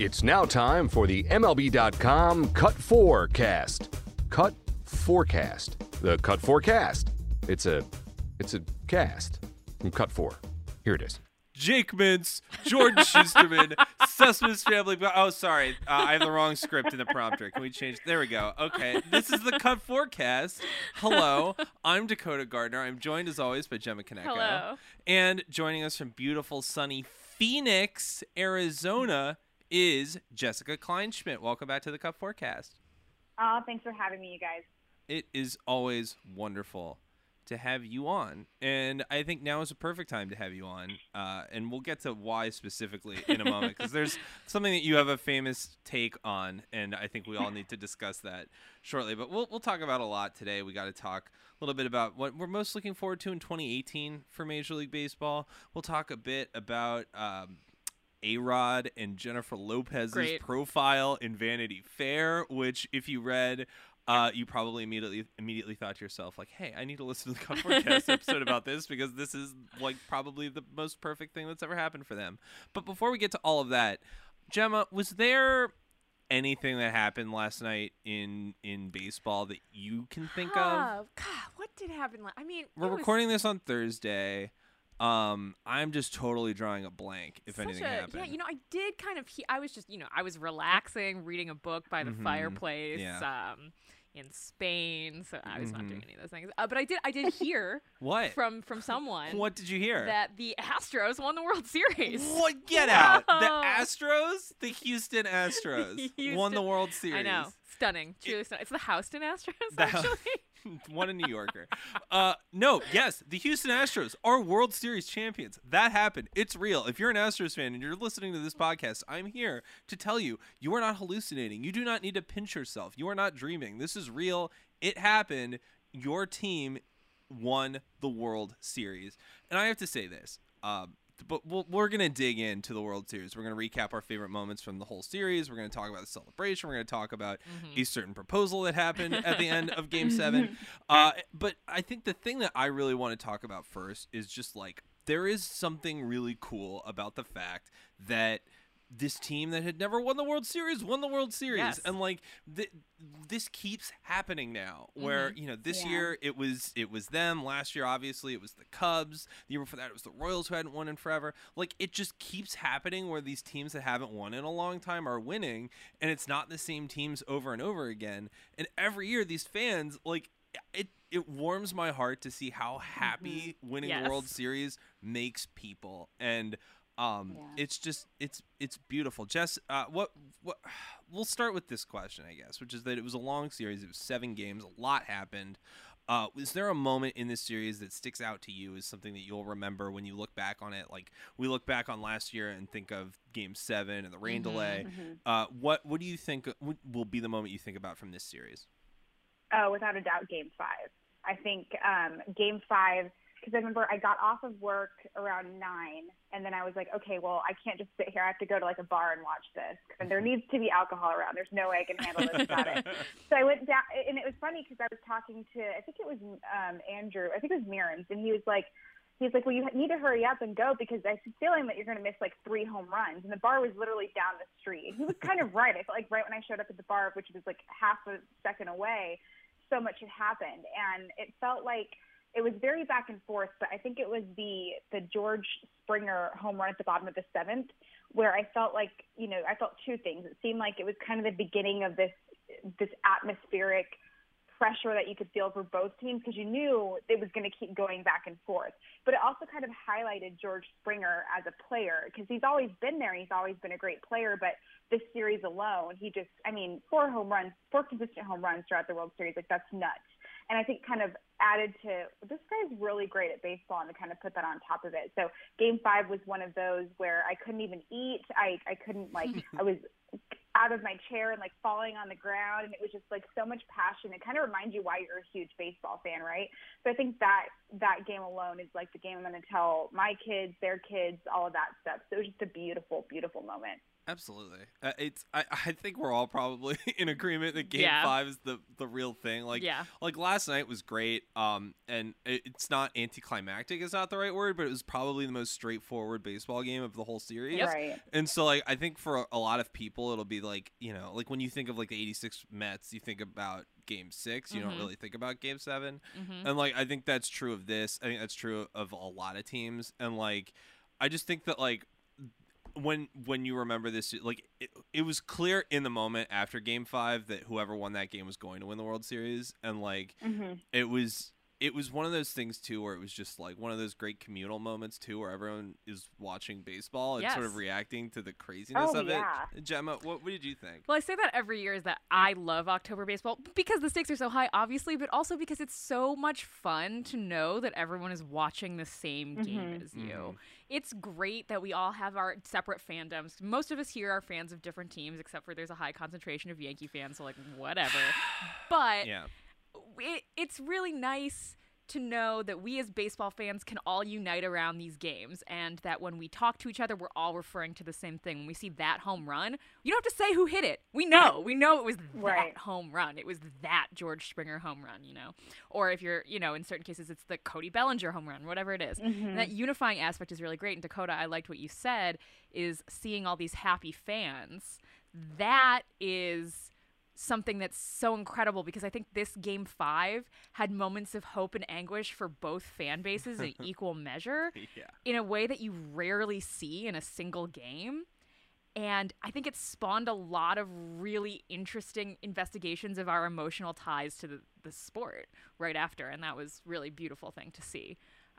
It's now time for the MLB.com Cut 4 cast. Cut Forecast. The Cut Forecast. It's a cast from Cut 4. Here it is. Jake Mintz, Jordan Schusterman, Sussman's family. Oh, sorry. I have the wrong script in the prompter. Can we change? There we go. Okay. This is the Cut Forecast. Hello. I'm Dakota Gardner. I'm joined, as always, by Gemma Kaneko. Hello. And joining us from beautiful, sunny Phoenix, Arizona, is Jessica Kleinschmidt. Welcome back to the Cut Forecast. Thanks for having me, you guys. It is always wonderful to have you on, and I think now is a perfect time to have you on, and we'll get to why specifically in a moment, because there's something that you have a famous take on, and I think we all need to discuss that shortly. But we'll talk about a lot today. We got to talk a little bit about what we're most looking forward to in 2018 for Major League Baseball. We'll talk a bit about A-Rod and Jennifer Lopez's profile in Vanity Fair, which, if you read, you probably immediately thought to yourself, like, hey, I need to listen to the Cut Forecast episode about this, because this is like probably the most perfect thing that's ever happened for them. But before we get to all of that, Gemma, was there anything that happened last night in baseball that you can think of? God, what did happen? I mean, we're recording this on Thursday. I'm just totally drawing a blank if anything happened. Yeah, I did kind of. I was just, I was relaxing, reading a book by the fireplace. In Spain, so I was not doing any of those things. But I did hear what from someone. What did you hear? That the Astros won the World Series. What? Get out! The Astros, the Houston Astros, won the World Series. I know, stunning, truly stunning. It's the Houston Astros, actually. One a New Yorker. Yes, the Houston Astros are World Series champions. That happened. It's real. If you're an Astros fan and you're listening to this podcast, I'm here to tell you, you are not hallucinating. You do not need to pinch yourself. You are not dreaming. This is real. It happened. Your team won the World Series. And I have to say this, but we're going to dig into the World Series. We're going to recap our favorite moments from the whole series. We're going to talk about the celebration. We're going to talk about a certain proposal that happened at the end of Game 7. But I think the thing that I really want to talk about first is just, like, there is something really cool about the fact that this team that had never won the World Series won the World Series. Yes. And, like, this keeps happening now, where, this year it was them. Last year, obviously, it was the Cubs. The year before that, it was the Royals, who hadn't won in forever. Like, it just keeps happening where these teams that haven't won in a long time are winning, and it's not the same teams over and over again. And every year, these fans, like, it warms my heart to see how happy winning the World Series makes people. And it's just it's beautiful. Jess, what we'll start with this question, I guess, which is that it was a long series. It was 7 games. A lot happened. Is there a moment in this series that sticks out to you as something that you'll remember when you look back on it? Like, we look back on last year and think of Game 7 and the rain delay. What do you think will be the moment you think about from this series? Oh, without a doubt, Game 5. I think Game 5. Because I remember I got off of work around 9, and then I was like, okay, well, I can't just sit here. I have to go to, like, a bar and watch this. And there needs to be alcohol around. There's no way I can handle this without it. So I went down, and it was funny because I was talking to, I think it was Andrew. I think it was Mirams, and he was like, well, you need to hurry up and go because I have a feeling that you're going to miss, like, 3 home runs. And the bar was literally down the street. And he was kind of right. I felt like right when I showed up at the bar, which was, like, half a second away, so much had happened. And it felt like it was very back and forth, but I think it was the George Springer home run at the bottom of the 7th where I felt like, I felt 2 things. It seemed like it was kind of the beginning of this atmospheric pressure that you could feel for both teams because you knew it was going to keep going back and forth. But it also kind of highlighted George Springer as a player because he's always been there. He's always been a great player, but this series alone, 4 consistent home runs throughout the World Series, like, that's nuts. And I think kind of added to, this guy's really great at baseball, and to kind of put that on top of it. So Game 5 was one of those where I couldn't even eat. I couldn't, like, I was out of my chair and, like, falling on the ground. And it was just, like, so much passion. It kind of reminds you why you're a huge baseball fan, right? So I think that that game alone is like the game I'm going to tell my kids, their kids, all of that stuff. So it was just a beautiful, beautiful moment. Absolutely. I think we're all probably in agreement that Game 5 is the real thing. Like last night was great. And it's not anticlimactic is not the right word, but it was probably the most straightforward baseball game of the whole series. Yep. Right. And so like I think for a lot of people it'll be like, you know, like when you think of like the 86 Mets, you think about Game 6, you don't really think about Game 7. And like I think that's true of this. I think that's true of a lot of teams. And like I just think that like when you remember this, like it was clear in the moment after Game 5 that whoever won that game was going to win the World Series, and like it was one of those things too where it was just like one of those great communal moments too where everyone is watching baseball and sort of reacting to the craziness of it. Gemma, what did you think? Well, I say that every year is that I love October baseball because the stakes are so high, obviously, but also because it's so much fun to know that everyone is watching the same game as you. It's great that we all have our separate fandoms. Most of us here are fans of different teams, except for there's a high concentration of Yankee fans, so like whatever. But it's really nice to know that we as baseball fans can all unite around these games, and that when we talk to each other, we're all referring to the same thing. When we see that home run, you don't have to say who hit it. We know it was that home run. It was that George Springer home run, you know? Or if you're, you know, in certain cases, it's the Cody Bellinger home run, whatever it is. And that unifying aspect is really great. And Dakota, I liked what you said, is seeing all these happy fans. That is something that's so incredible, because I think this Game 5 had moments of hope and anguish for both fan bases in equal measure in a way that you rarely see in a single game. And I think it spawned a lot of really interesting investigations of our emotional ties to the sport right after, and that was really beautiful thing to see.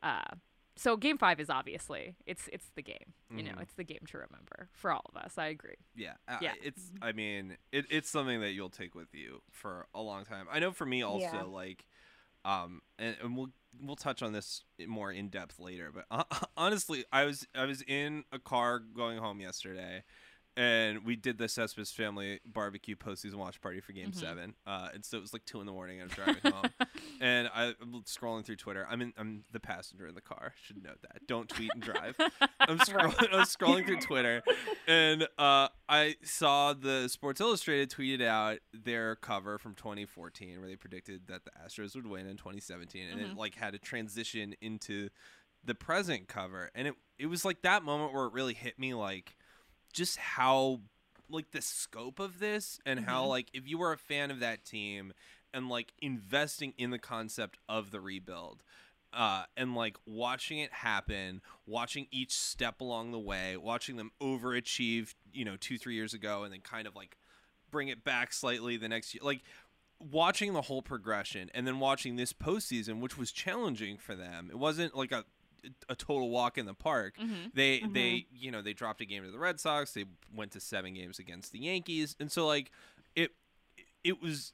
So Game 5 is obviously it's the game, you know, it's the game to remember for all of us. I agree. Yeah. It's something that you'll take with you for a long time. I know for me also, like, and we'll touch on this more in depth later. But honestly, I was in a car going home yesterday, and we did the Cespedes family barbecue postseason watch party for Game 7. And so it was like 2 a.m. I was driving home, and I'm scrolling through Twitter. I'm the passenger in the car. Should note that. Don't tweet and drive. I was scrolling through Twitter, and I saw the Sports Illustrated tweeted out their cover from 2014 where they predicted that the Astros would win in 2017, and it like had a transition into the present cover, and it was like that moment where it really hit me, like, just how, like, the scope of this, and how, like, if you were a fan of that team and, like, investing in the concept of the rebuild, and, like, watching it happen, watching each step along the way, watching them overachieve, you know, 2-3 years ago, and then kind of, like, bring it back slightly the next year, like, watching the whole progression, and then watching this postseason, which was challenging for them. It wasn't like a total walk in the park. They you know, they dropped a game to the Red Sox. They went to 7 games against the Yankees, and so like it was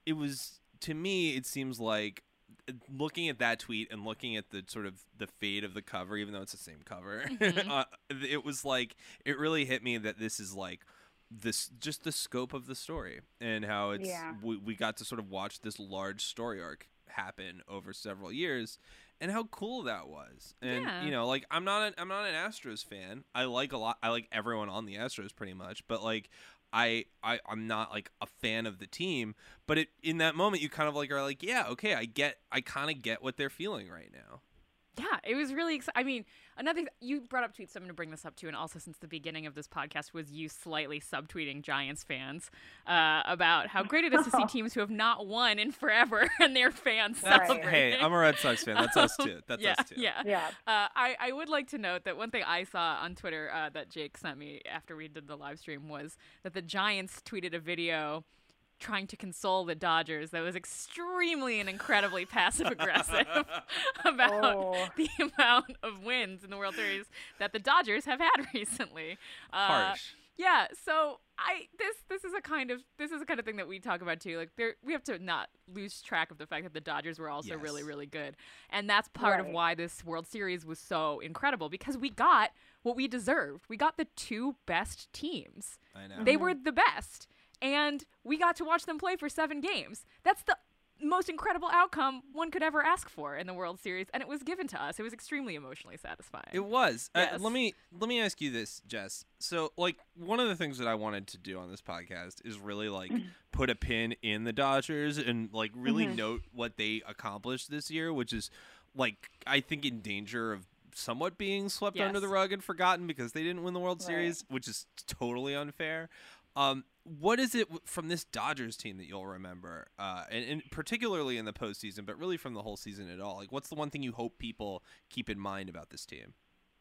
to me, it seems like, looking at that tweet and looking at the sort of the fate of the cover, even though it's the same cover, it was like, it really hit me that this is like this, just the scope of the story, and how it's we got to sort of watch this large story arc happen over several years, and how cool that was. And you know, like, I'm not an Astros fan. I like everyone on the Astros pretty much, but like I'm not like a fan of the team. But in that moment, you kind of like are like, yeah, okay, I kind of get what they're feeling right now. Yeah, it was really exciting. I mean, another you brought up tweets, so I'm going to bring this up too, and also since the beginning of this podcast was you slightly subtweeting Giants fans about how great it is to see teams who have not won in forever and their fans celebrating. Hey, I'm a Red Sox fan. That's us too. That's us too. Yeah. I would like to note that one thing I saw on Twitter that Jake sent me after we did the live stream was that the Giants tweeted a video trying to console the Dodgers that was extremely and incredibly passive-aggressive about the amount of wins in the World Series that the Dodgers have had recently. Harsh. Yeah, so this is a kind of thing that we talk about too. Like, we have to not lose track of the fact that the Dodgers were also really, really good, and that's part of why this World Series was so incredible, because we got what we deserved. We got the 2 best teams. I know. They were the best. And we got to watch them play for 7 games. That's the most incredible outcome one could ever ask for in the World Series, and it was given to us. It was extremely emotionally satisfying. It was. Yes. Let me ask you this, Jess. So, like, one of the things that I wanted to do on this podcast is really, like, put a pin in the Dodgers and, like, really note what they accomplished this year, which is, like, I think in danger of somewhat being swept under the rug and forgotten because they didn't win the World Series, which is totally unfair. What is it from this Dodgers team that you'll remember, and particularly in the postseason, but really from the whole season at all? Like, what's the one thing you hope people keep in mind about this team?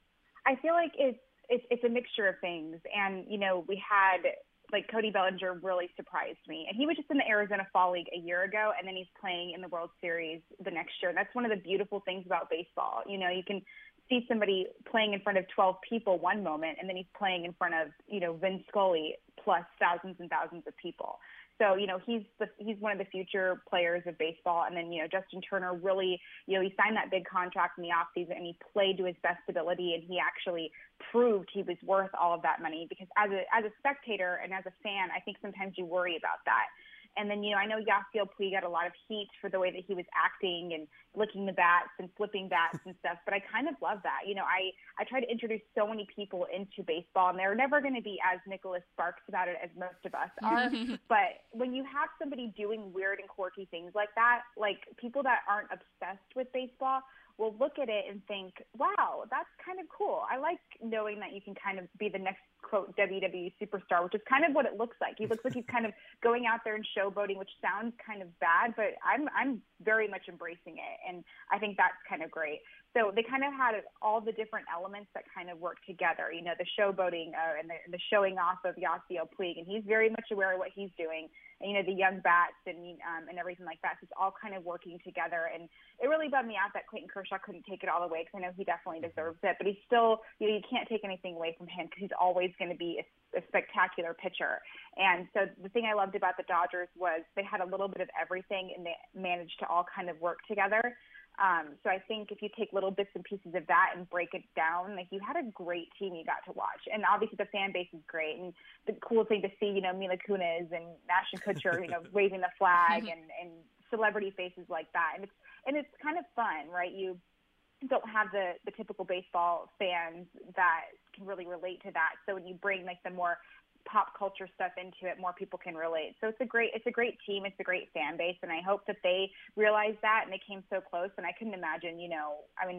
I feel like it's a mixture of things. And, you know, we had, like, Cody Bellinger really surprised me. And he was just in the Arizona Fall League a year ago, and then he's playing in the World Series the next year. And that's one of the beautiful things about baseball. You know, you can see somebody playing in front of 12 people one moment, and then he's playing in front of, you know, Vin Scully plus thousands and thousands of people. So, you know, he's one of the future players of baseball. And then, you know, Justin Turner really, you know, he signed that big contract in the offseason, and he played to his best ability, and he actually proved he was worth all of that money. Because as a spectator and as a fan, I think sometimes you worry about that. And then, you know, I know Yasiel Puig got a lot of heat for the way that he was acting and licking the bats and flipping bats and stuff, but I kind of love that. You know, I try to introduce so many people into baseball, and they're never going to be as Nicholas Sparks about it as most of us are. But when you have somebody doing weird and quirky things like that, like people that aren't obsessed with baseball will look at it and think, wow, that's kind of cool. I like knowing that you can kind of be the next, quote, WWE superstar, which is kind of what it looks like. He looks like he's kind of going out there and showboating, which sounds kind of bad, but I'm very much embracing it, and I think that's kind of great. So they kind of had all the different elements that kind of work together, you know, the showboating and the showing off of Yasiel Puig, and he's very much aware of what he's doing, and, you know, the young bats and everything like that. So it's all kind of working together, and it really bummed me out that Clayton Kershaw couldn't take it all the way, because I know he definitely deserves it, but he's still, you know, you can't take anything away from him because he's always going to be a spectacular pitcher. And so the thing I loved about the Dodgers was they had a little bit of everything, and they managed to all kind of work together. So I think if you take little bits and pieces of that and break it down, like, you had a great team you got to watch. And obviously the fan base is great. And the cool thing to see, you know, Mila Kunis and Ashton Kutcher, you know, waving the flag and celebrity faces like that. And it's kind of fun, right? You don't have the typical baseball fans that can really relate to that. So when you bring, like, the more pop culture stuff into it, more people can relate. So it's a great team. It's a great fan base. And I hope that they realize that, and they came so close. And I couldn't imagine, you know,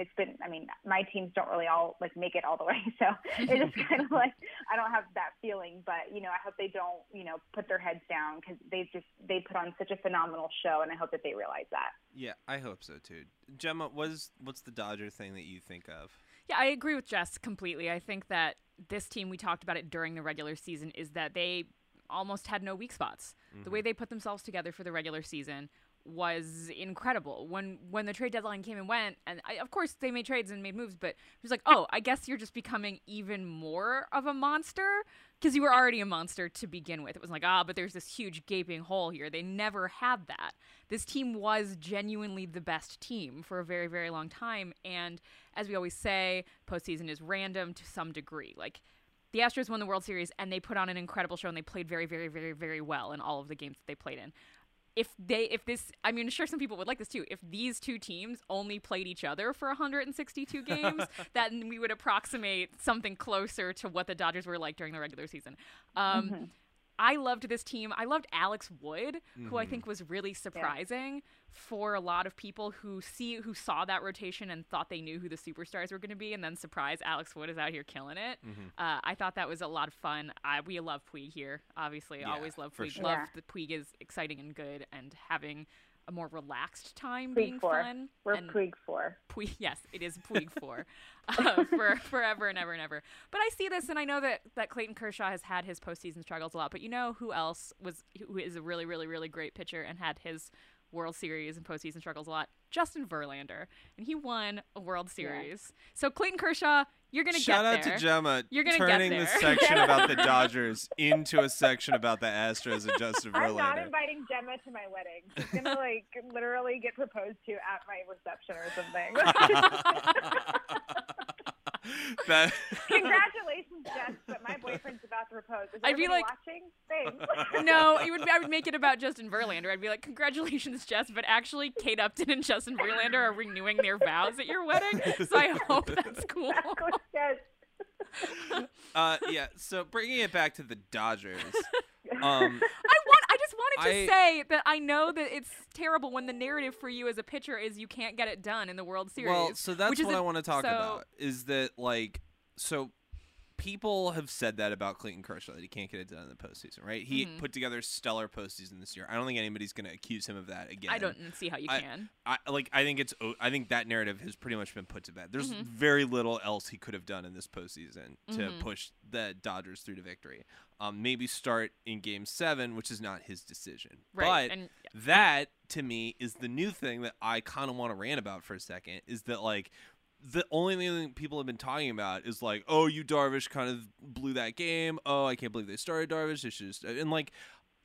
my teams don't really all, like, make it all the way. So it's just kind of like, I don't have that feeling, but, you know, I hope they don't, you know, put their heads down, because they put on such a phenomenal show, and I hope that they realize that. Yeah, I hope so too. Gemma, what's the Dodger thing that you think of? Yeah, I agree with Jess completely. I think that this team, we talked about it during the regular season, is that they almost had no weak spots. The way they put themselves together for the regular season was incredible. When the trade deadline came and went, and of course they made trades and made moves, but it was like, oh, I guess you're just becoming even more of a monster, because you were already a monster to begin with. It was like, but there's this huge gaping hole here. They never had that. This team was genuinely the best team for a very, very long time. And as we always say, postseason is random to some degree. Like, the Astros won the World Series, and they put on an incredible show, and they played very, very, very, very well in all of the games that they played in. I'm sure some people would like this too. If these two teams only played each other for 162 games, then we would approximate something closer to what the Dodgers were like during the regular season. I loved this team. I loved Alex Wood, who I think was really surprising for a lot of people who saw that rotation and thought they knew who the superstars were going to be, and then surprise, Alex Wood is out here killing it. I thought that was a lot of fun. We love Puig here, obviously. Yeah, always love Puig. sure. Love that Puig is exciting and good, and having a more relaxed time being fun. We're Puig 4. Yes, it is Puig 4 for forever and ever and ever. But I see this, and I know that Clayton Kershaw has had his postseason struggles a lot. But you know who is a really, really, really great pitcher and had his World Series and postseason struggles a lot? Justin Verlander. And he won a World Series. Yeah. So Clayton Kershaw, you're going to get there. Shout out to Gemma you're gonna turning get there. the section about the Dodgers into a section about the Astros and Justin Verlander. I'm not inviting Gemma to my wedding. She's going to, like, literally get proposed to at my reception or something. Congratulations, Jess, but my boyfriend boyfriend's about to propose. Is I'd be everybody like, watching? Thanks. No, I would make it about Justin Verlander. I'd be like, congratulations, Jess, but actually Kate Upton and Justin Verlander are renewing their vows at your wedding, so I hope that's cool. Yes. Yeah. So bringing it back to the Dodgers. I just wanted to say that I know that it's terrible when the narrative for you as a pitcher is you can't get it done in the World Series. Well, so that's what I want to talk about is that, like, so people have said that about Clayton Kershaw, that he can't get it done in the postseason, right? He put together a stellar postseason this year. I don't think anybody's going to accuse him of that again. I don't see how you can. I think that narrative has pretty much been put to bed. There's very little else he could have done in this postseason to push the Dodgers through to victory. Maybe start in Game 7, which is not his decision. Right. But that, to me, is the new thing that I kind of want to rant about for a second, is that, like, the only thing people have been talking about is like, oh, Yu Darvish kind of blew that game. Oh, I can't believe they started Darvish. They should just, and like,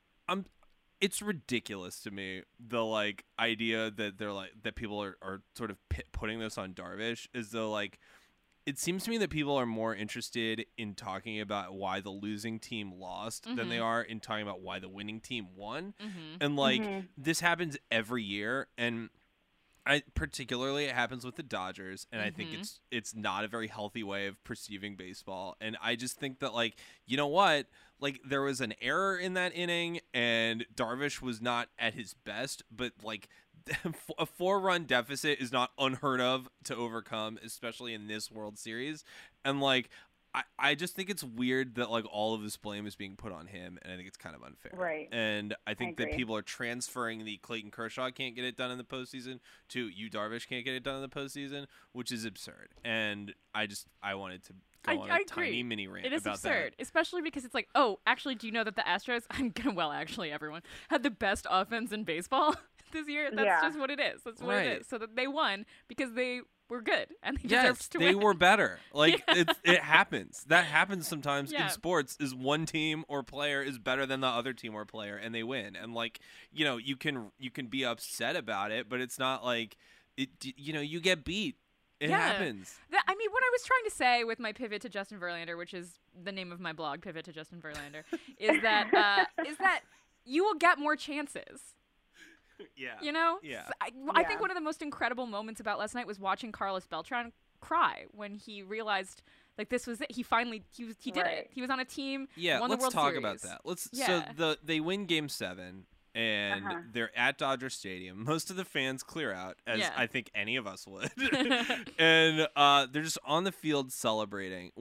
it's ridiculous to me, the like idea that they're like that people are sort of putting this on Darvish, as though like it seems to me that people are more interested in talking about why the losing team lost than they are in talking about why the winning team won. And like this happens every year, and particularly it happens with the Dodgers, and I think it's not a very healthy way of perceiving baseball. And I just think that, like, you know what? Like, there was an error in that inning, and Darvish was not at his best, but like a 4-run deficit is not unheard of to overcome, especially in this World Series. And like I just think it's weird that like all of this blame is being put on him, and I think it's kind of unfair. Right. And I think I that agree. people are transferring the Clayton Kershaw can't get it done in the postseason to Yu Darvish can't get it done in the postseason, which is absurd. And I wanted to go on a tiny mini rant It is about absurd, that. especially because it's like, oh, actually, do you know that the Astros, everyone, had the best offense in baseball this year? That's just what it is. That's what it is. So that they won because they were good and they deserved to win. They were better. Like it happens. That happens sometimes in sports. Is one team or player is better than the other team or player, and they win. And like, you know, you can be upset about it, but it's not like it. You know, you get beat. It happens. I mean, what I was trying to say with my pivot to Justin Verlander, which is the name of my blog, Pivot to Justin Verlander, is that you will get more chances. Yeah. You know? Yeah. I think one of the most incredible moments about last night was watching Carlos Beltran cry when he realized like this was it. He finally he did it. He was on a team. Won the World let's talk Series. about that. So they win Game 7 and they're at Dodger Stadium. Most of the fans clear out, as I think any of us would. And they're just on the field celebrating.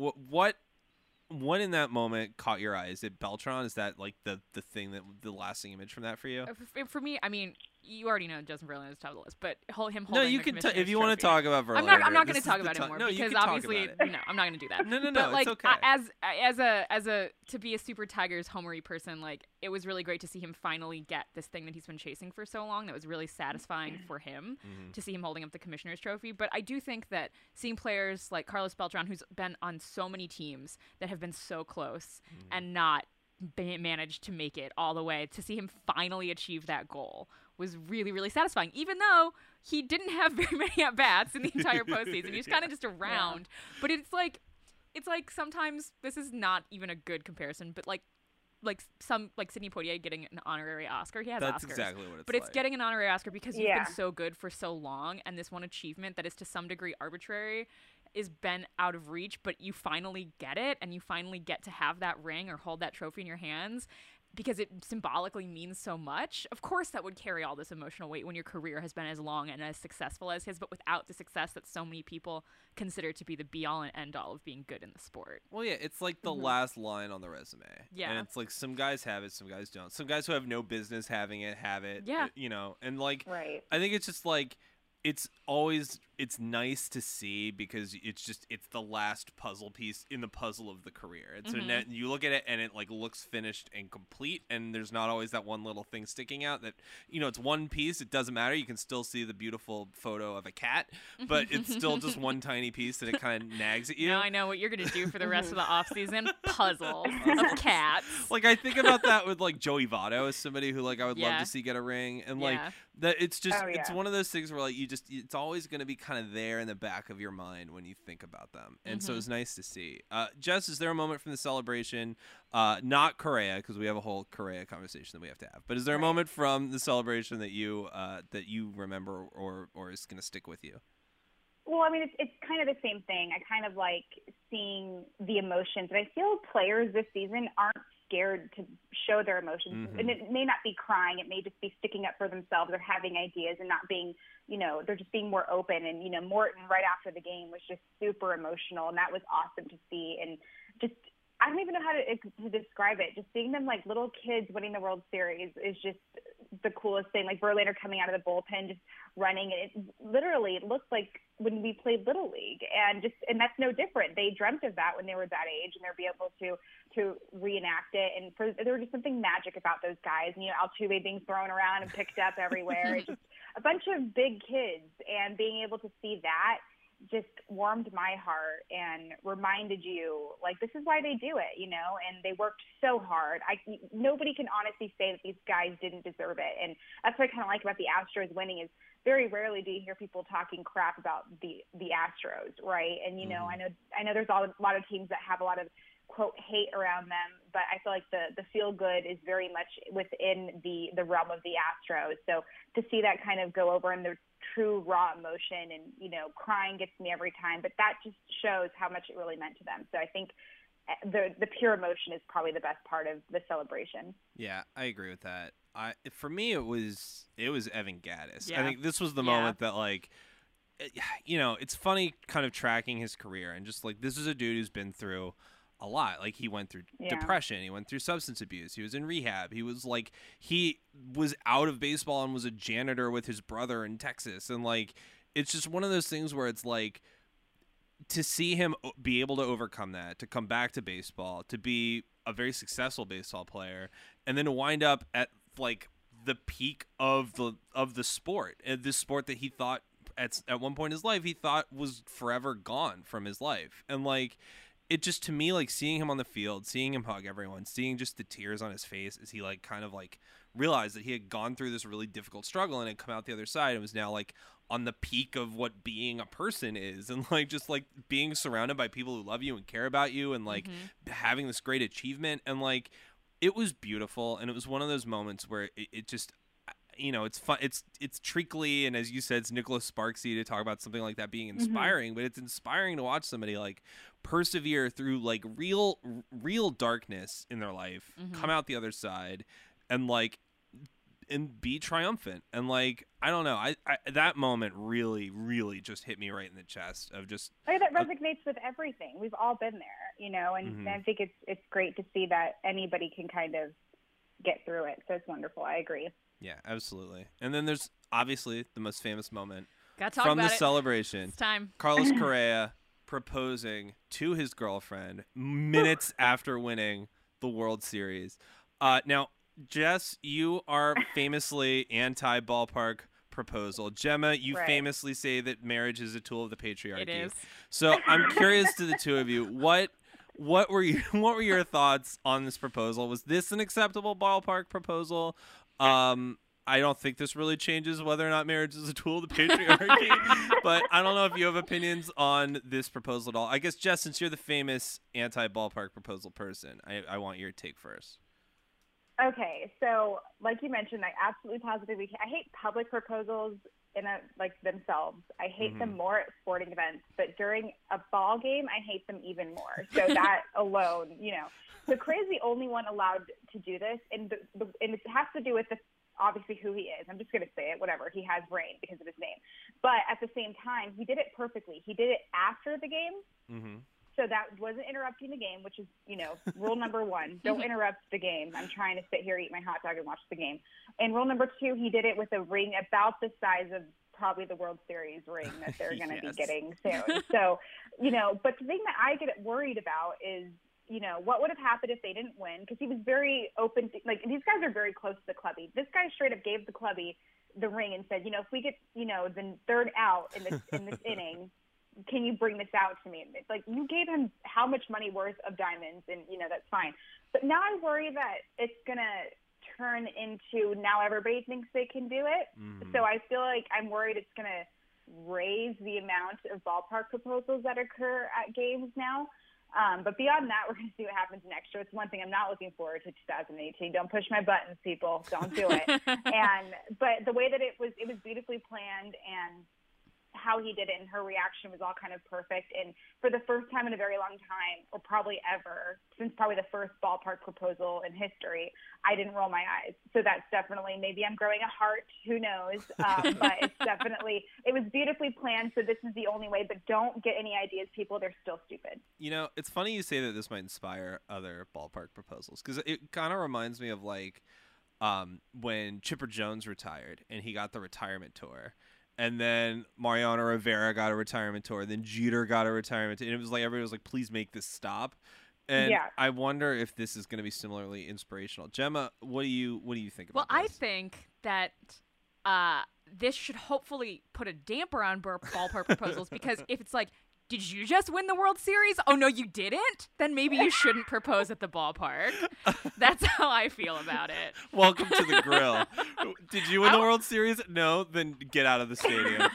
What in that moment caught your eye? Is it Beltran? Is that like the thing, that the lasting image from that for you? For me, I mean, you already know Justin Verlander is top of the list, but him holding No, you the can Commissioner's if you want to trophy. talk about Verlander. I'm not going to talk about it anymore because obviously, about it. no, I'm not going to do that. No, But like, it's okay. as a to be a super Tigers homery person, like it was really great to see him finally get this thing that he's been chasing for so long. That was really satisfying for him to see him holding up the Commissioner's trophy. But I do think that seeing players like Carlos Beltran, who's been on so many teams that have been so close and not managed to make it all the way, to see him finally achieve that goal was really, really satisfying, even though he didn't have very many at-bats in the entire postseason. He was kind of just around. But it's like sometimes, this is not even a good comparison, but like Sidney Poitier getting an honorary Oscar. He has That's Oscars. exactly what it's But like. it's getting an honorary Oscar because you've been so good for so long, and this one achievement that is to some degree arbitrary is been out of reach, but you finally get it, and you finally get to have that ring or hold that trophy in your hands because it symbolically means so much. Of course that would carry all this emotional weight when your career has been as long and as successful as his, but without the success that so many people consider to be the be-all and end-all of being good in the sport. Well, yeah, it's like the last line on the resume. Yeah. And it's like some guys have it, some guys don't. Some guys who have no business having it have it. Yeah. You know, and like, Right. I think it's just like, it's nice to see because it's the last puzzle piece in the puzzle of the career. And so now you look at it and it like looks finished and complete, and there's not always that one little thing sticking out that, you know, it's one piece. It doesn't matter. You can still see the beautiful photo of a cat, but it's still just one tiny piece and it kind of nags at you. Now I know what you're going to do for the rest of the off-season. Puzzles of cats. Like, I think about that with like Joey Votto as somebody who like I would love to see get a ring, and like that it's just it's one of those things where like it's always going to be kind of there in the back of your mind when you think about them. And so it's nice to see. Jess, is there a moment from the celebration, not Correa, because we have a whole Correa conversation that we have to have, but is there a moment from the celebration that you remember or is going to stick with you? Well, I mean, it's kind of the same thing. I kind of like seeing the emotions. And I feel players this season aren't scared to show their emotions. And it may not be crying. It may just be sticking up for themselves or having ideas and not being, they're just being more open. And, Morton right after the game was just super emotional. And that was awesome to see. And just, I don't even know how to describe it. Just seeing them like little kids winning the World Series is just the coolest thing. Like Verlander coming out of the bullpen, just running. It literally looked like when we played Little League, and that's no different. They dreamt of that when they were that age, and they'll be able to reenact it. And there was just something magic about those guys. Altuve being thrown around and picked up everywhere. It's just a bunch of big kids, and being able to see that just warmed my heart and reminded you, like, this is why they do it, and they worked so hard. Nobody can honestly say that these guys didn't deserve it. And that's what I kind of like about the Astros winning is very rarely do you hear people talking crap about the Astros, right? And, I know there's a lot of teams that have a lot of, quote, hate around them, but I feel like the feel good is very much within the realm of the Astros. So to see that kind of go over in the true raw emotion and, crying gets me every time, but that just shows how much it really meant to them. So I think the pure emotion is probably the best part of the celebration. Yeah, I agree with that. For me, it was Evan Gattis. Yeah. I think this was the moment that, like, it's funny kind of tracking his career and just like, this is a dude who's been through a lot. Like, he went through depression, he went through substance abuse, he was in rehab, he was out of baseball and was a janitor with his brother in Texas. And like, it's just one of those things where it's like, to see him be able to overcome that, to come back to baseball, to be a very successful baseball player, and then to wind up at like the peak of the sport, and this sport that he thought at one point in his life he thought was forever gone from his life. And like, it just, to me, like, seeing him on the field, seeing him hug everyone, seeing just the tears on his face as he like kind of like realized that he had gone through this really difficult struggle and had come out the other side and was now like on the peak of what being a person is, and like just like being surrounded by people who love you and care about you, and like having this great achievement. And like, it was beautiful, and it was one of those moments where it just, it's fun, it's treacly, and as you said, it's Nicholas Sparksy to talk about something like that being inspiring. But it's inspiring to watch somebody like persevere through like real darkness in their life, come out the other side, and be triumphant. And like, I don't know, I that moment really just hit me right in the chest of just, that resonates with everything. We've all been there, and I think it's great to see that anybody can kind of get through it. So it's wonderful. I agree. Yeah, absolutely. And then there's obviously the most famous moment from the celebration. It's time. Carlos Correa proposing to his girlfriend minutes after winning the World Series. Now, Jess, you are famously anti-ballpark proposal. Gemma, you famously say that marriage is a tool of the patriarchy. It is. So I'm curious to the two of you, what were your thoughts on this proposal? Was this an acceptable ballpark proposal? I don't think this really changes whether or not marriage is a tool of the patriarchy, but I don't know if you have opinions on this proposal at all. I guess, Jess, since you're the famous anti-ballpark proposal person, I want your take first. Okay, so like you mentioned, I absolutely positively I hate public proposals themselves. I hate them more at sporting events, but during a ball game, I hate them even more. So that alone, So Correa's the only one allowed to do this, and it has to do with obviously who he is. I'm just going to say it, whatever. He has reign because of his name. But at the same time, he did it perfectly. He did it after the game. So that wasn't interrupting the game, which is, rule number one. Don't interrupt the game. I'm trying to sit here, eat my hot dog, and watch the game. And rule number two, he did it with a ring about the size of probably the World Series ring that they're going to be getting soon. So, but the thing that I get worried about is, what would have happened if they didn't win? Because he was very open. These guys are very close to the clubby. This guy straight up gave the clubby the ring and said, if we get, the third out in this inning, can you bring this out to me? It's like, you gave him how much money worth of diamonds, and, that's fine. But now I worry that it's going to turn into now everybody thinks they can do it. So I feel like I'm worried it's going to raise the amount of ballpark proposals that occur at games now. But beyond that, we're going to see what happens next year. It's one thing I'm not looking forward to 2018. Don't push my buttons, people. Don't do it. But the way that it was beautifully planned, and how he did it and her reaction was all kind of perfect. And for the first time in a very long time, or probably ever, since probably the first ballpark proposal in history, I didn't roll my eyes. So that's definitely, maybe I'm growing a heart, who knows? But it's definitely, it was beautifully planned. So this is the only way, but don't get any ideas, people. They're still stupid. You know, it's funny you say that this might inspire other ballpark proposals, because it kind of reminds me of like when Chipper Jones retired and he got the retirement tour. And then Mariano Rivera got a retirement tour. Then Jeter got a retirement tour. And it was like everybody was like, please make this stop. And yeah. I wonder if this is going to be similarly inspirational. Gemma, what do you think about this? Well, I think that this should hopefully put a damper on ballpark proposals, because if it's like, did you just win the World Series? Oh, no, you didn't? Then maybe you shouldn't propose at the ballpark. That's how I feel about it. Welcome to the grill. Did you win the World Series? No? Then get out of the stadium.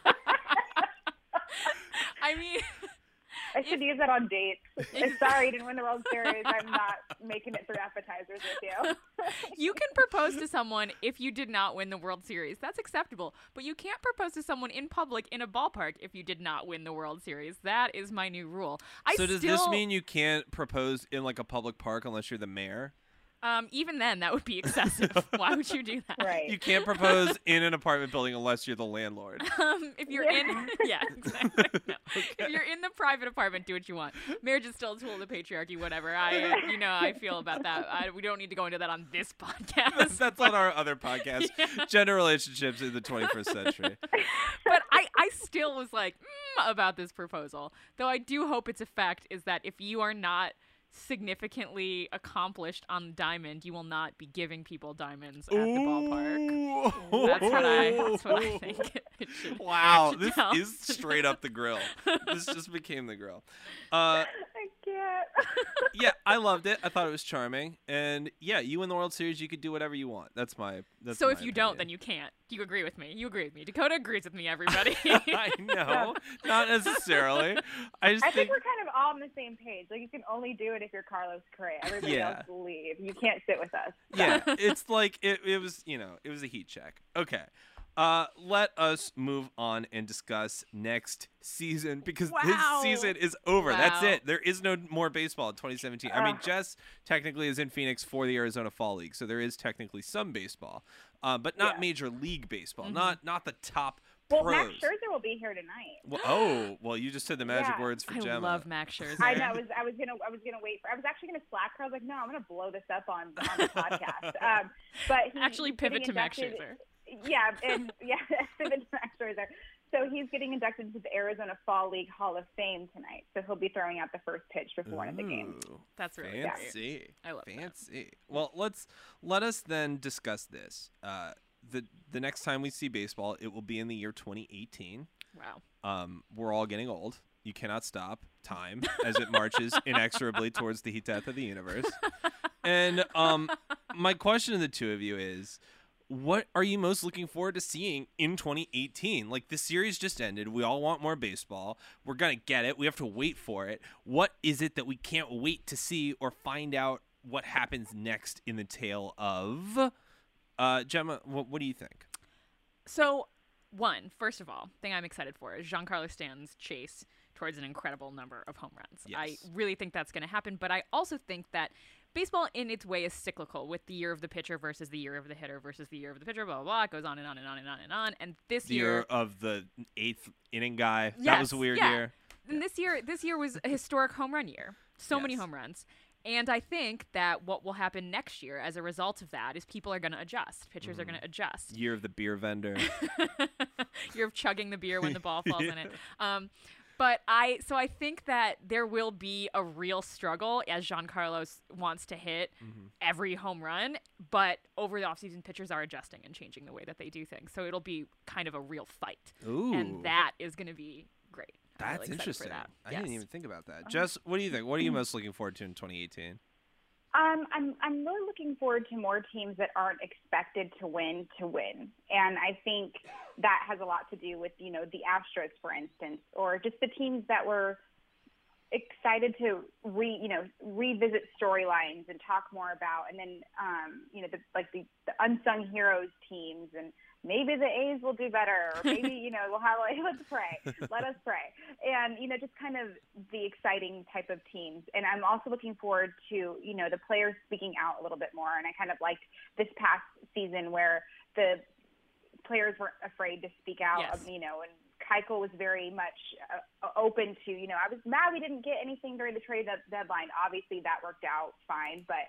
I mean, I should use that on dates. Sorry, you didn't win the World Series. I'm not making it through appetizers with you. You can propose to someone if you did not win the World Series. That's acceptable. But you can't propose to someone in public in a ballpark if you did not win the World Series. That is my new rule. So does this mean you can't propose in like a public park unless you're the mayor? Even then, that would be excessive. Why would you do that? Right. You can't propose in an apartment building unless you're the landlord. If you're in, yeah, exactly. No. Okay. If you're in the private apartment, do what you want. Marriage is still a tool of the patriarchy. Whatever. I feel about that. We don't need to go into that on this podcast. That's on our other podcast, yeah. Gender relationships in the 21st century. But I still was like about this proposal, though. I do hope its effect is that if you are not significantly accomplished on diamond, you will not be giving people diamonds at the ballpark. That's what I think it should. Wow, this is straight up the grill. This just became the grill. I can't. Yeah, I loved it. I thought it was charming, and yeah, you win the World Series, you could do whatever you want. That's my. So if you don't, then you can't. Do you agree with me? You agree with me. Dakota agrees with me. Everybody. I know, not necessarily. I think we're kind of all on the same page. Like, you can only do it if you're Carlos Correa. Everybody else will leave. You can't sit with us. Yeah, it's like it was. It was a heat check. Okay. Let us move on and discuss next season, because this season is over. Wow. That's it. There is no more baseball in 2017. I mean, Jess technically is in Phoenix for the Arizona Fall League, so there is technically some baseball, but not Major League Baseball, not the top pros. Well, Max Scherzer will be here tonight. Well, you just said the magic words for Gemma. I love Max Scherzer. I know. I was gonna wait for. I was actually gonna Slack her. I was like, no, I'm gonna blow this up on the podcast. But actually pivot to Max Scherzer. Yeah, pivot to Max Scherzer. So he's getting inducted into the Arizona Fall League Hall of Fame tonight. So he'll be throwing out the first pitch before one of the games. That's really fancy. Great. I love fancy. That. Well, let us then discuss this. The next time we see baseball, it will be in the year 2018. Wow. We're all getting old. You cannot stop time as it marches inexorably towards the heat death of the universe. And my question to the two of you is, what are you most looking forward to seeing in 2018? Like, the series just ended. We all want more baseball. We're going to get it. We have to wait for it. What is it that we can't wait to see or find out what happens next in the tale of? Gemma, what do you think? So, first of all, thing I'm excited for is Giancarlo Stanton's chase towards an incredible number of home runs. Yes. I really think that's going to happen, but I also think that baseball in its way is cyclical, with the year of the pitcher versus the year of the hitter versus the year of the pitcher, blah, blah, blah. It goes on and on and on and on and on. And this year of the 8th inning guy, that was a weird year. And this year was a historic home run year. So many home runs. And I think that what will happen next year as a result of that is people are going to adjust. Pitchers are going to adjust. Year of the beer vendor. Year of chugging the beer when the ball falls in it. But I think that there will be a real struggle as Giancarlo wants to hit every home run, but over the offseason, pitchers are adjusting and changing the way that they do things. So it'll be kind of a real fight. Ooh. And that is going to be great. That's really interesting. For that. I didn't even think about that. Jess, what do you think? What are you most looking forward to in 2018? I'm really looking forward to more teams that aren't expected to win, and I think that has a lot to do with the Astros, for instance, or just the teams that were excited to revisit storylines and talk more about, and then the unsung heroes teams, and maybe the A's will do better, or maybe we'll have let us pray, and just kind of the exciting type of teams. And I'm also looking forward to the players speaking out a little bit more, and I kind of liked this past season where the players weren't afraid to speak out. Yes. And Keuchel was very much open to, I was mad we didn't get anything during the trade deadline. Obviously that worked out fine, but,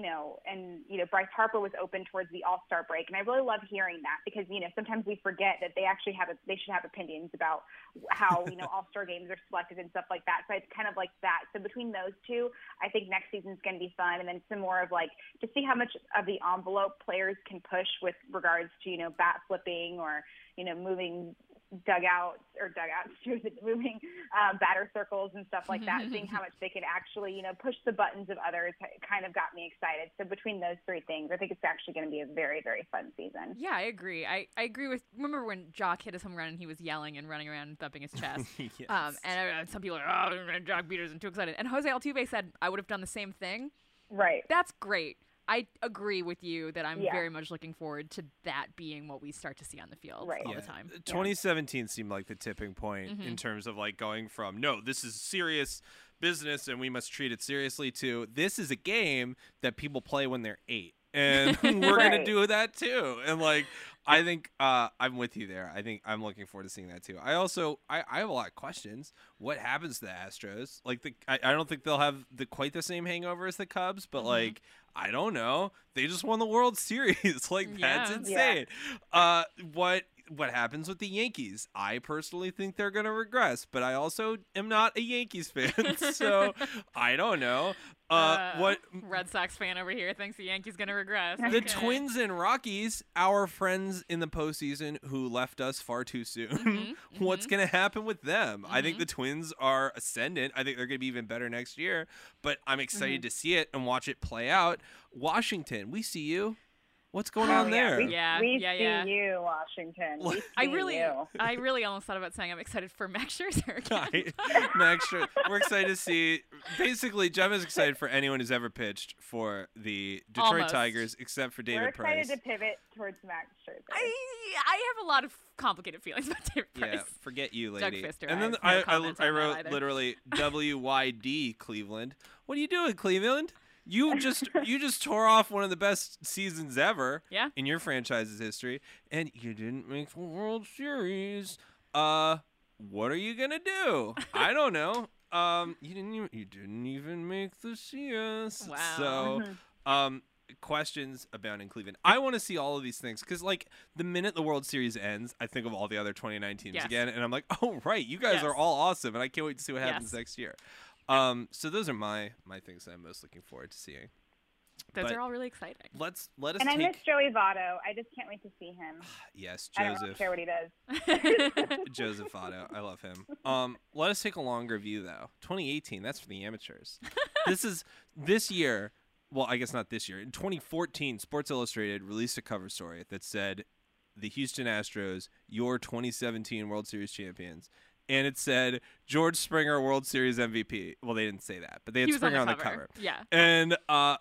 Bryce Harper was open towards the All-Star break. And I really love hearing that because, sometimes we forget that they actually they should have opinions about how, All-Star games are selected and stuff like that. So it's kind of like that. So between those two, I think next season's going to be fun. And then some more of to see how much of the envelope players can push with regards to, bat flipping or, moving dugouts to moving batter circles and stuff like that, seeing how much they can actually, push the buttons of others kind of got me excited. So between those three things, I think it's actually going to be a very, very fun season. Yeah, I agree. I agree with, remember when Jock hit his home run and he was yelling and running around and thumping his chest? Yes. And some people are, Jock Peters and too excited. And Jose Altuve said, I would have done the same thing. Right. That's great. I agree with you that I'm very much looking forward to that being what we start to see on the field all the time. 2017 seemed like the tipping point in terms of going from, no, this is serious business and we must treat it seriously, to this is a game that people play when they're 8. And we're going to do that too. And I think I'm with you there. I think I'm looking forward to seeing that too. I also, I have a lot of questions. What happens to the Astros? I don't think they'll have quite the same hangover as the Cubs, but I don't know. They just won the World Series. That's insane. Yeah. What happens with the Yankees? I personally think they're going to regress, but I also am not a Yankees fan, so I don't know. What Red Sox fan over here thinks the Yankees going to regress. The Twins and Rockies, our friends in the postseason who left us far too soon. What's going to happen with them? I think the Twins are ascendant. I think they're going to be even better next year, but I'm excited to see it and watch it play out. Washington, we see you. What's going on there? We see you, Washington. I really almost thought about saying I'm excited for Max Scherzer again. Max Scherzer. We're excited to see. Basically, Gemma's excited for anyone who's ever pitched for the Detroit Tigers, except for David Price. We're excited to pivot towards Max Scherzer. I have a lot of complicated feelings about David Price. Yeah, forget you, lady. Doug Fister. And then I wrote literally WYD Cleveland. What are you doing, Cleveland? You just tore off one of the best seasons ever in your franchise's history, and you didn't make the World Series. What are you gonna do? I don't know. You didn't even make the CS. Wow. So, questions abound in Cleveland. I want to see all of these things because, the minute the World Series ends, I think of all the other 29 teams again, and I'm like, oh right, you guys are all awesome, and I can't wait to see what happens next year. So those are my things that I'm most looking forward to seeing. Those are all really exciting. Let us. And I miss Joey Votto. I just can't wait to see him. Yes, Joseph. I don't care what he does. Joseph Votto. I love him. Let us take a longer view though. 2018. That's for the amateurs. This year. Well, I guess not this year. In 2014, Sports Illustrated released a cover story that said, "The Houston Astros, your 2017 World Series champions." And it said George Springer World Series MVP. Well, they didn't say that, but they had Springer on the cover. Yeah. And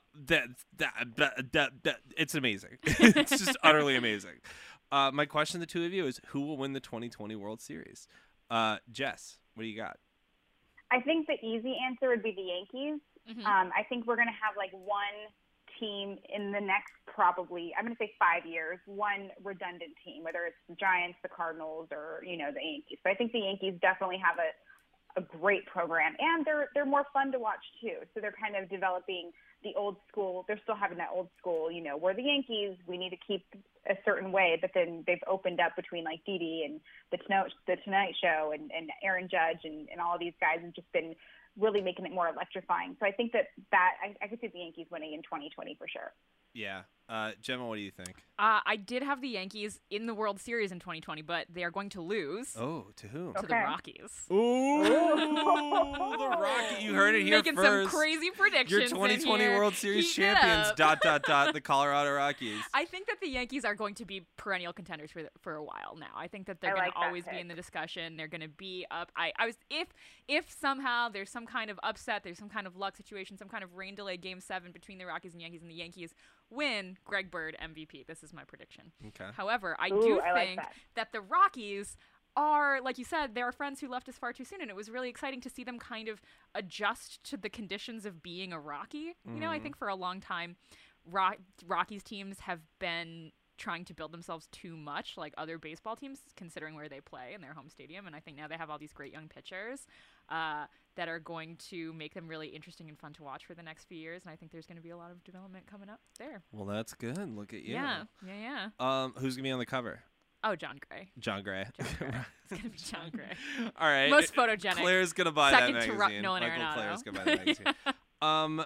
it's amazing. It's just utterly amazing. My question to the two of you is, who will win the 2020 World Series? Jess, what do you got? I think the easy answer would be the Yankees. I think we're going to have one team in the next probably, I'm going to say 5 years, one redundant team, whether it's the Giants, the Cardinals, or, the Yankees. But I think the Yankees definitely have a great program, and they're more fun to watch too. So they're kind of developing the old school. They're still having that old school, we're the Yankees, we need to keep a certain way, but then they've opened up between Didi and the Tonight Show and Aaron Judge and all of these guys have just been really making it more electrifying. So I think that I could see the Yankees winning in 2020 for sure. Yeah. Gemma, what do you think? I did have the Yankees in the World Series in 2020, but they are going to lose Oh, to whom? to the Rockies. Ooh, the Rocky. You heard it here Making first. some crazy predictions. Your 2020 in here. World Series Heating it champions, up. the Colorado Rockies. I think that the Yankees are going to be perennial contenders for a while now. I think that they're going to always be in the discussion. They're going to be up. I was if somehow there's some kind of upset, there's some kind of luck situation, some kind of rain delay Game 7 between the Rockies and the Yankees win, Greg Bird MVP. This is my prediction. Okay. However, I do think that the Rockies are, like you said, there are friends who left us far too soon, and it was really exciting to see them kind of adjust to the conditions of being a Rocky. You know, I think for a long time, Rockies teams have been trying to build themselves too much like other baseball teams, considering where they play in their home stadium. And I think now they have all these great young pitchers that are going to make them really interesting and fun to watch for the next few years. And I think there's going to be a lot of development coming up there. Well, that's good. Look at you. Yeah. Who's gonna be on the cover? Oh, John Gray. John Gray. It's going to be John Gray. All right. Most photogenic. Claire's gonna buy Second that to magazine. Nolan Michael Arenado. Claire's gonna buy that magazine.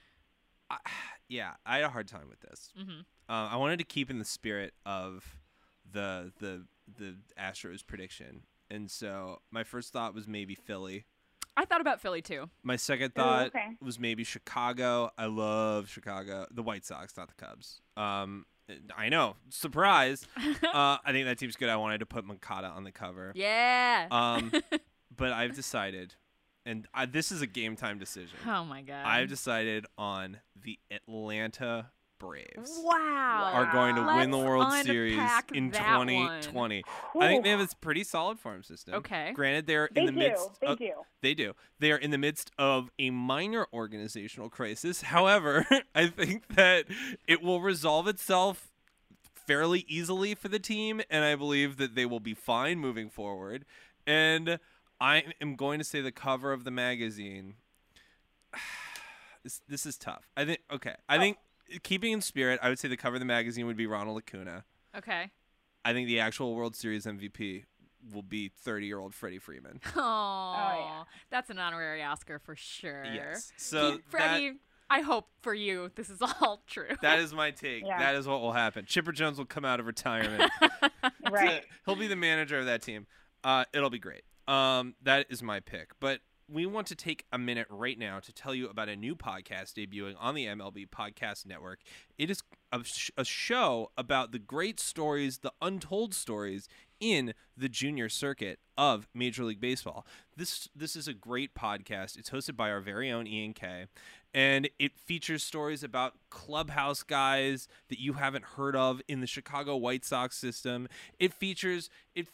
I had a hard time with this. Mm-hmm. I wanted to keep in the spirit of the Astros prediction, and so my first thought was maybe Philly. I thought about Philly too. My second thought was maybe Chicago. I love Chicago. The White Sox, not the Cubs. I know, surprise. I think that team's good. I wanted to put Moncada on the cover. Yeah. But I've decided, and this is a game time decision. Oh my God. I've decided on the Atlanta Braves. Wow. Are going to win the World Let's Series unpack in that 2020. I think they have a pretty solid farm system. Okay. Granted, they're They in the do. midst. They do. They are in the midst of a minor organizational crisis. However, I think that it will resolve itself fairly easily for the team, and I believe that they will be fine moving forward. And I am going to say the cover of the magazine. This is tough. I think keeping in spirit, I would say the cover of the magazine would be Ronald Acuna. Okay. I think the actual World Series MVP will be 30-year-old Freddie Freeman. Oh, that's an honorary Oscar for sure. Yes. So Freddie, I hope for you this is all true. That is my take. Yeah. That is what will happen. Chipper Jones will come out of retirement. Right. He'll be the manager of that team. It'll be great. That is my pick. But we want to take a minute right now to tell you about a new podcast debuting on the MLB Podcast Network. It is a show about the great stories, the untold stories in the junior circuit of Major League Baseball. This is a great podcast. It's hosted by our very own Ian Kay, and it features stories about clubhouse guys that you haven't heard of in the Chicago White Sox system. It features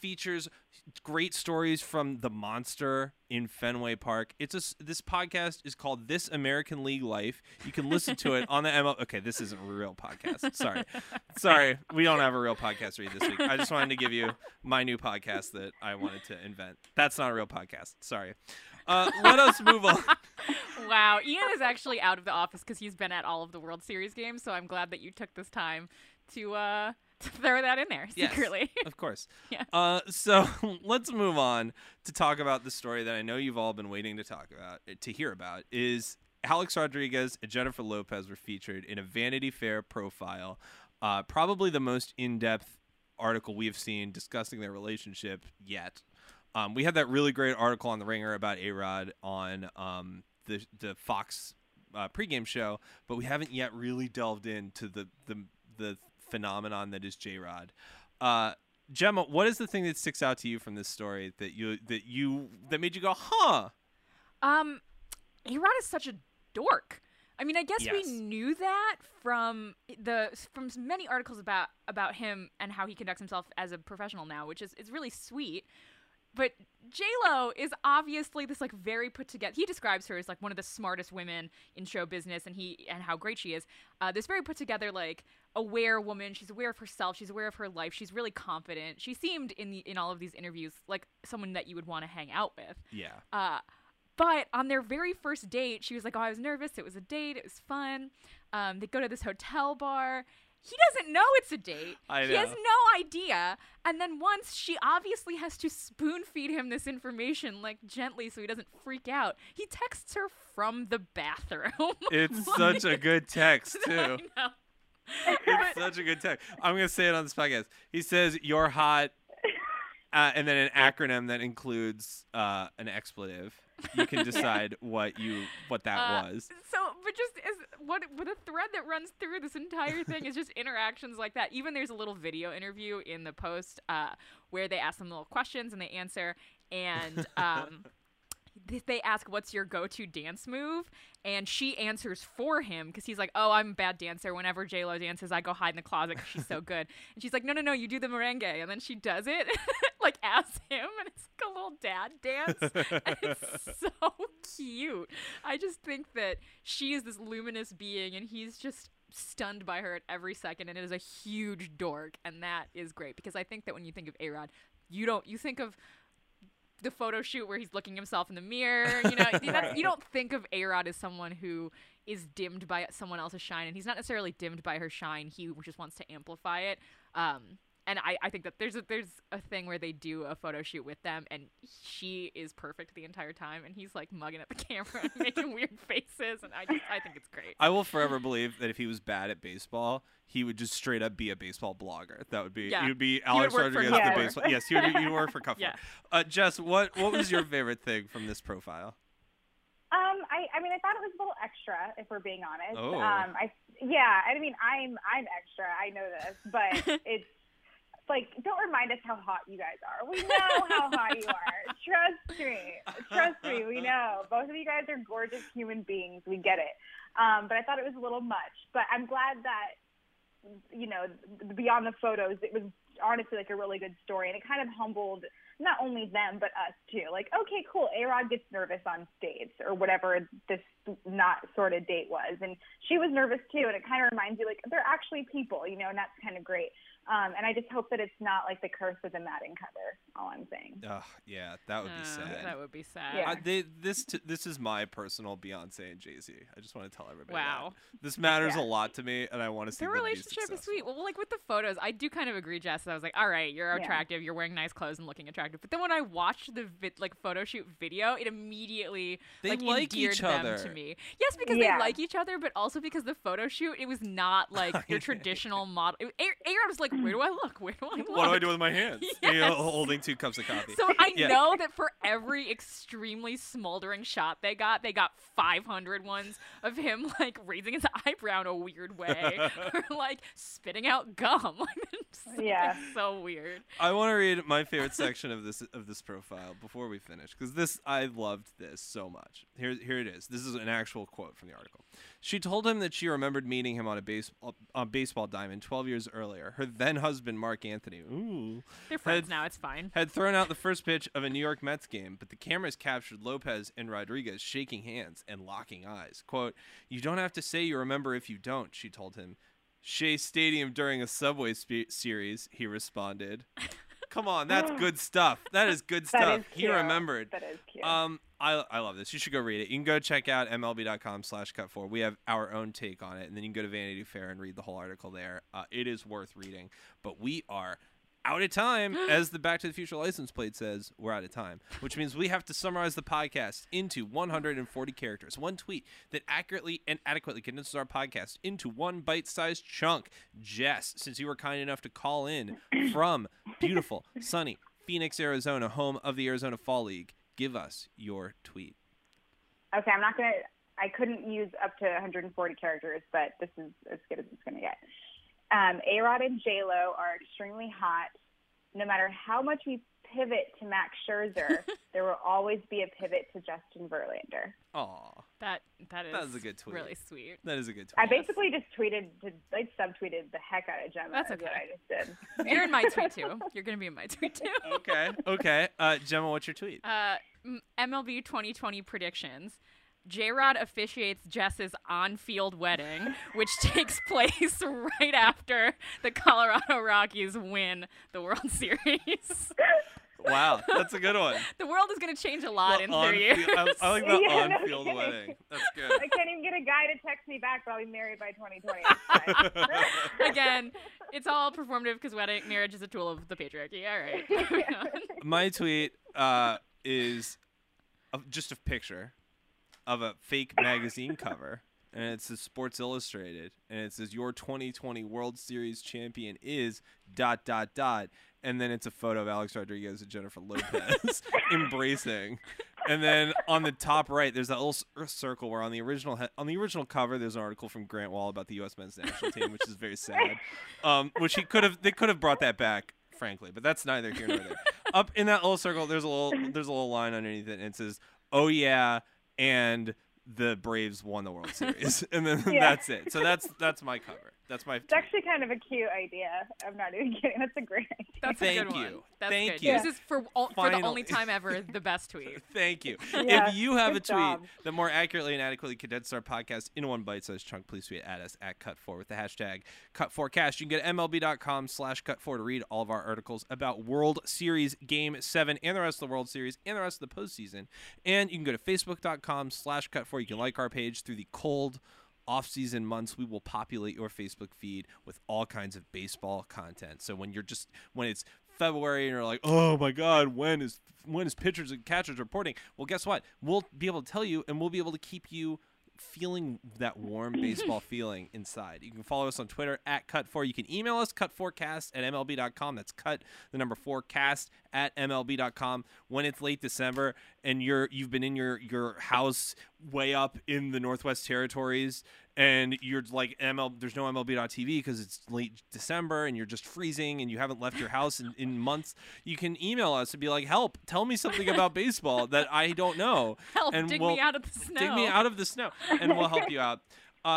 great stories from the Monster in Fenway Park. This podcast is called This American League Life. You can listen to it on the MLB. Okay, this isn't a real podcast. Sorry, we don't have a real podcast read this week. I just wanted to give you my new podcast that I wanted to invent. That's not a real podcast. Sorry. Let us move on. Wow, Ian is actually out of the office because he's been at all of the World Series games. So I'm glad that you took this time to throw that in there secretly. Yes, of course. Yeah. So let's move on to talk about the story that I know you've all been waiting to hear about. Is Alex Rodriguez and Jennifer Lopez were featured in a Vanity Fair profile, probably the most in-depth article we have seen discussing their relationship yet. We had that really great article on The Ringer about A-Rod on the Fox pregame show, but we haven't yet really delved into the phenomenon that is J-Rod. Gemma, what is the thing that sticks out to you from this story that made you go, huh? A-Rod is such a dork. I mean, I guess Yes. we knew that from many articles about him and how he conducts himself as a professional now, which is really sweet. But J-Lo is obviously this like very put together. He describes her as like one of the smartest women in show business, and how great she is. This very put together, like aware woman. She's aware of herself. She's aware of her life. She's really confident. She seemed in all of these interviews like someone that you would want to hang out with. Yeah. But on their very first date, she was like, "Oh, I was nervous. It was a date. It was fun." They go to this hotel bar. He doesn't know it's a date. I know. He has no idea. And then once she obviously has to spoon feed him this information, like gently so he doesn't freak out. He texts her from the bathroom. It's such a good text, too. I know. It's such a good text. I'm gonna say it on this podcast. He says, "You're hot," and then an acronym that includes an expletive. You can decide what that was. So, but just as with a thread that runs through this entire thing is just interactions like that. Even there's a little video interview in the post where they ask them little questions and they answer, and they ask, "What's your go-to dance move?" And she answers for him because he's like, "Oh, I'm a bad dancer. Whenever J-Lo dances, I go hide in the closet because she's so good." And she's like, "No, you do the merengue." And then she does it like as him, and it's like a little dad dance. And it's so cute. I just think that she is this luminous being, and he's just stunned by her at every second, and it is a huge dork, and that is great because I think that when you think of A-Rod, you think of the photo shoot where he's looking himself in the mirror, you don't think of A-Rod as someone who is dimmed by someone else's shine, and he's not necessarily dimmed by her shine. He just wants to amplify it. And I think that there's a thing where they do a photo shoot with them, and she is perfect the entire time, and he's like mugging at the camera and making weird faces, and I think it's great. I will forever believe that if he was bad at baseball, he would just straight up be a baseball blogger. That would be he would be Alex Rodriguez, the baseball. Yes, he would work for Cut4. Yeah. Jess, what was your favorite thing from this profile? I mean, I thought it was a little extra, if we're being honest. Oh. I'm extra. I know this, but it's like, don't remind us how hot you guys are. We know how hot you are. Trust me. We know. Both of you guys are gorgeous human beings. We get it. But I thought it was a little much. But I'm glad that, beyond the photos, it was honestly like a really good story, and it kind of humbled not only them but us too. Like, okay, cool, A-Rod gets nervous on stage or whatever this not sort of date was, and she was nervous too, and it kind of reminds you like they're actually people, and that's kind of great. And I just hope that it's not like the curse of the Madden cover. All I'm saying. Oh yeah, that would be sad. That would be sad. Yeah. This is my personal Beyonce and Jay-Z. I just want to tell everybody. Wow. That. This matters a lot to me, and I want to see their them relationship be is sweet. Well, like with the photos, I do kind of agree, Jess. I was like, all right, you're attractive, you're wearing nice clothes and looking attractive. But then when I watched the photo shoot video, it immediately they like endeared each them other to me. Yes, because they like each other, but also because the photo shoot, it was not like your traditional model. A-Rod was like, where do I look? Where do I look? What do I do with my hands? Yes. Holding 2 cups of coffee. So I know that for every extremely smoldering shot they got 500 ones of him like raising his eyebrow in a weird way or like spitting out gum. It's so weird. I want to read my favorite section of this profile before we finish, because I loved this so much. Here it is. This is an actual quote from the article. She told him that she remembered meeting him on a baseball diamond 12 years earlier. Her then husband, Mark Anthony, they're friends now. It's fine. Had thrown out the first pitch of a New York Mets game, but the cameras captured Lopez and Rodriguez shaking hands and locking eyes. Quote, "You don't have to say you remember if you don't," she told him. "Shea Stadium during a Subway series," he responded. Come on, that's good stuff. That is good stuff. He remembered. That is cute. I love this. You should go read it. You can go check out MLB.com/Cut4. We have our own take on it, and then you can go to Vanity Fair and read the whole article there. It is worth reading. But we are out of time. As the Back to the Future license plate says, we're out of time, which means we have to summarize the podcast into 140 characters. One tweet that accurately and adequately condenses our podcast into one bite-sized chunk. Jess, since you were kind enough to call in from beautiful, sunny Phoenix, Arizona, home of the Arizona Fall League, give us your tweet. Okay, I couldn't use up to 140 characters, but this is as good as it's going to get. A-Rod and J-Lo are extremely hot. No matter how much we pivot to Max Scherzer, there will always be a pivot to Justin Verlander. Aw. That is a good tweet. Really sweet. That is a good tweet. I basically just subtweeted the heck out of Gemma. That's okay. What I just did. You're in my tweet too. You're going to be in my tweet too. Okay. Gemma, what's your tweet? MLB 2020 predictions. J-Rod officiates Jess's on-field wedding, which takes place right after the Colorado Rockies win the World Series. Wow, that's a good one. The world is going to change a lot in 3 years. I like the on-field wedding. That's good. I can't even get a guy to text me back, but I'll be married by 2020. Again, it's all performative because marriage is a tool of the patriarchy. All right. My tweet is just a picture of a fake magazine cover and it says Sports Illustrated, and it says your 2020 World Series champion is ... and then it's a photo of Alex Rodriguez and Jennifer Lopez embracing. And then on the top right, there's that little circle where on the original cover, there's an article from Grant Wall about the U.S. men's national team, which is very sad. Which they could have brought that back, frankly, but that's neither here nor there. Up in that little circle, there's a little line underneath it, and it says, "Oh yeah," and the Braves won the World Series, and then that's it. So that's my cover. That's my. It's actually kind of a cute idea. I'm not even kidding. That's a great idea. That's Thank a good you. one. That's Thank good. you. This is for the only time ever the best tweet. Thank you. Yeah, If you have a good tweet job. that more accurately and adequately condenses our podcast into one bite-sized chunk, please tweet at us at Cut4 with the hashtag Cut4Cast. You can go to MLB.com/Cut4 to read all of our articles about World Series Game 7 and the rest of the World Series and the rest of the postseason. And you can go to Facebook.com/Cut4. You can like our page through the cold off-season months. We will populate your Facebook feed with all kinds of baseball content. So when it's February and you're like, oh my God, when is pitchers and catchers reporting? Well, guess what? We'll be able to tell you, and we'll be able to keep you feeling that warm baseball feeling inside. You can follow us on Twitter at Cut4. You can email us cut4cast@mlb.com. That's cut the number 4cast@mlb.com. When it's late December and you've been in your house way up in the Northwest Territories and you're like, there's no MLB.tv because it's late December and you're just freezing and you haven't left your house in months, you can email us and be like, help, tell me something about baseball that I don't know. Help, and dig me out of the snow. Dig me out of the snow, and we'll help you out.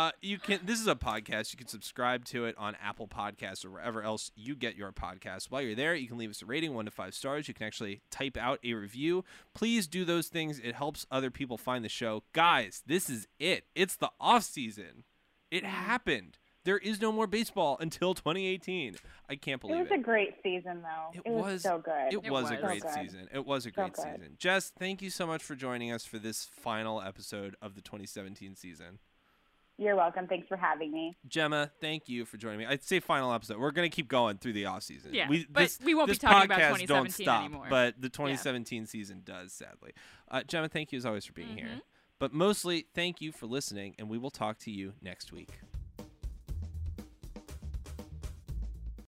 This is a podcast. You can subscribe to it on Apple Podcasts or wherever else you get your podcasts. While you're there, you can leave us a rating, 1 to 5 stars. You can actually type out a review. Please do those things. It helps other people find the show. Guys, this is it. It's the off season. It happened. There is no more baseball until 2018. I can't believe it. It was a great season, though. It was so good. It was a was. great So good. season. It was a great season. Jess, thank you so much for joining us for this final episode of the 2017 season. You're welcome. Thanks for having me. Gemma, thank you for joining me. I'd say final episode. We're going to keep going through the off season. Yeah, but we won't be talking about 2017 anymore. But the 2017 season does, sadly. Gemma, thank you as always for being here. But mostly, thank you for listening, and we will talk to you next week.